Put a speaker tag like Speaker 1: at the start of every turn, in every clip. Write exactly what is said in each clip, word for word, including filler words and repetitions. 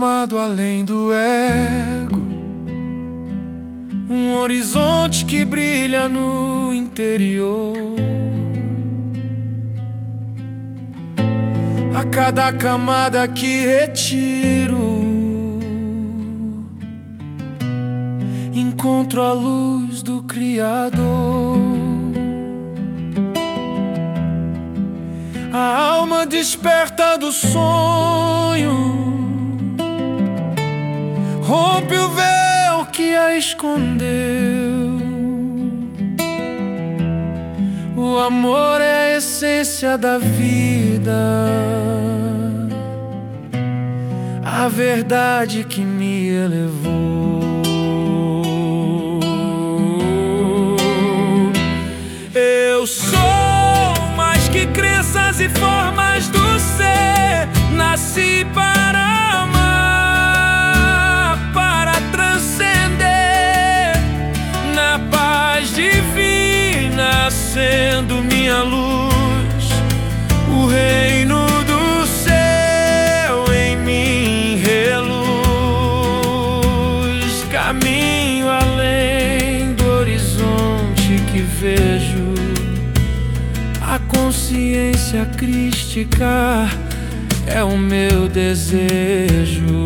Speaker 1: chamado além do ego, um horizonte que brilha no interior. A cada camada que retiro, encontro a luz do Criador. A alma desperta do sonho, rompe o véu que a escondeu. O amor é a essência da vida, a verdade que me elevou. Eu sou mais que crenças e formas do ser. Nasci para amar, para transcender, na paz divina sendo minha luz. O reino do céu em mim reluz. Caminho além do horizonte que vejo. A consciência crística é o meu desejo.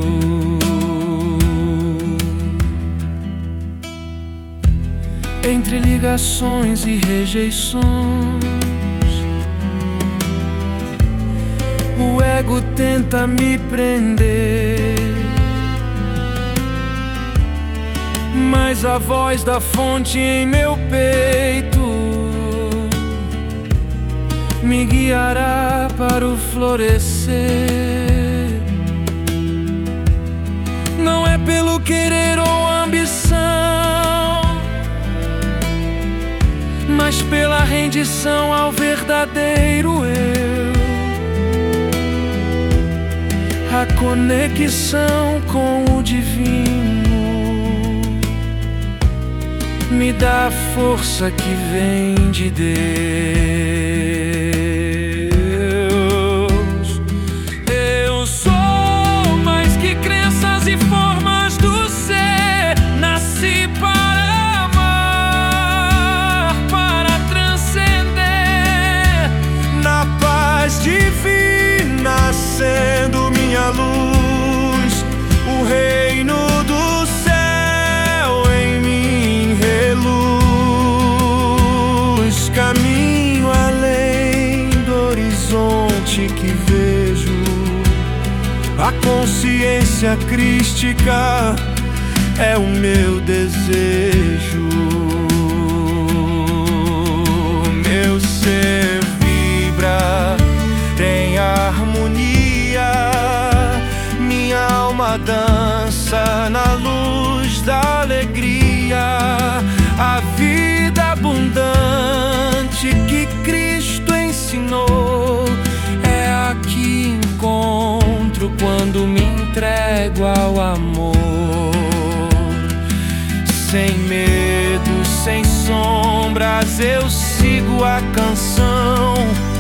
Speaker 1: Entre ligações e rejeições, o ego tenta me prender, mas a voz da fonte em meu peito me guiará para o florescer. Não é pelo querer ou ambição, mas pela rendição ao verdadeiro eu. A conexão com o divino me dá a força que vem de Deus. Eu sou mais que crenças e formas do ser. Nasci para amar, para transcender, na paz divina sendo minha luz. O reino do céu em mim reluz. Caminho além do horizonte que vejo. A consciência crística é o meu desejo. Meu ser vibra, tem harmonia. Minha alma dança na luz da alegria. A vida abundante que Cristo ensinou é a que encontro quando me entrego ao amor. Sem medo, sem sombras, eu sigo a canção,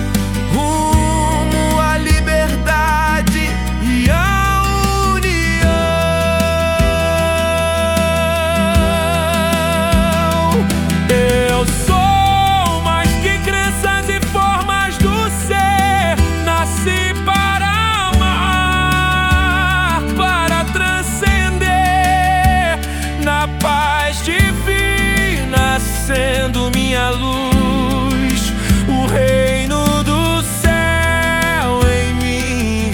Speaker 1: rumo à liberdade e à união. Eu sou mais que crenças e formas do ser. Nasci para amar, para transcender, na paz divina sendo minha luz. O reino do céu em mim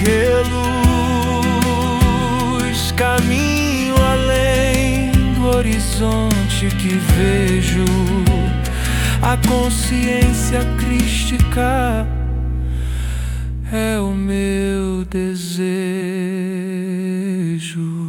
Speaker 1: reluz. Caminho além do horizonte que vejo. A consciência crística é o meu desejo.